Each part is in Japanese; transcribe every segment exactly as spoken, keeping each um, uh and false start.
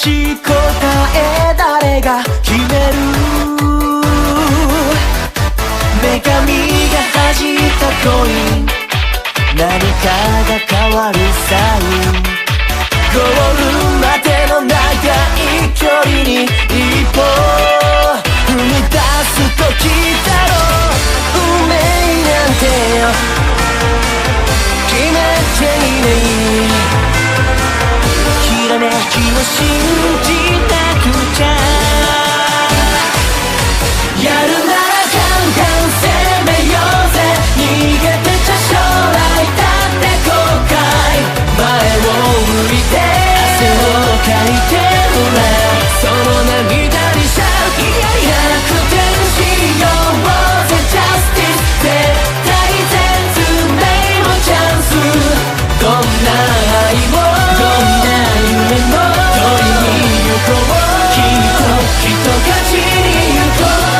しい答え誰が決める。女神が弾いたコイン、何かが変わるサイン。ゴールまでの長い距離に一歩踏み出す時だろう。運命なんて決めていない。ひらめきを信じなくちゃ。やるならガンガン攻めようぜ。逃げてちゃ将来だって後悔。前を向いて汗をかいてほら、その涙にシャウト。いや逆転しようぜ。ジャスティス絶対絶命のチャンス。どんな愛もどんな夢も取りに行こう。きっときっと勝ちに行こう。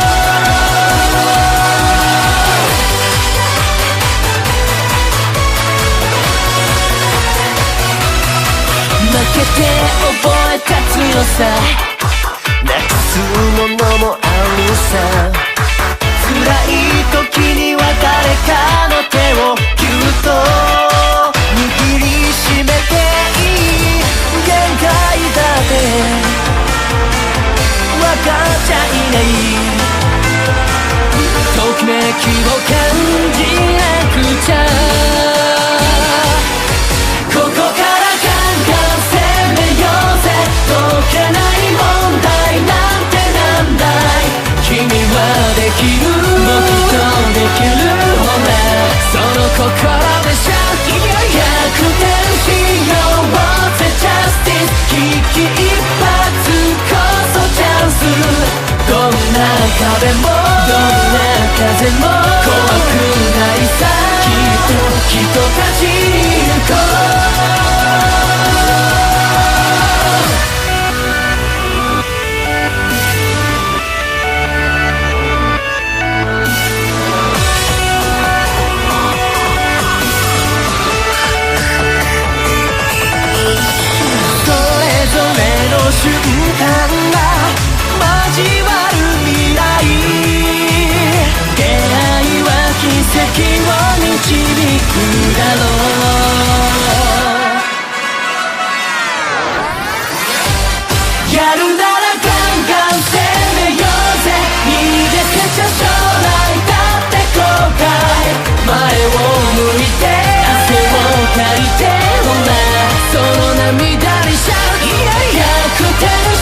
負けて覚えた強さ、なくすものもあるさ。辛い時には誰かの手をぎゅっと握りしめていい。限界だって分かっちゃいない。ときめきを感じなくちゃ。ここからガンガン攻めようぜ。解けない問題なんてなんだい。君はできる、僕とできる。ほらその心でシャウト。いや逆転しようぜ。ジャスティス危機一髪こそチャンス。どんな壁もどんな風も怖くないさ。きっときっと勝ちに行こう。瞬間が交わる未来。出会いは奇跡を導くだろう。やるならガンガン攻めようぜ。逃げてちゃ将来だって後悔。前を向いて汗をかいてほら、その涙にシャウト。いや逆転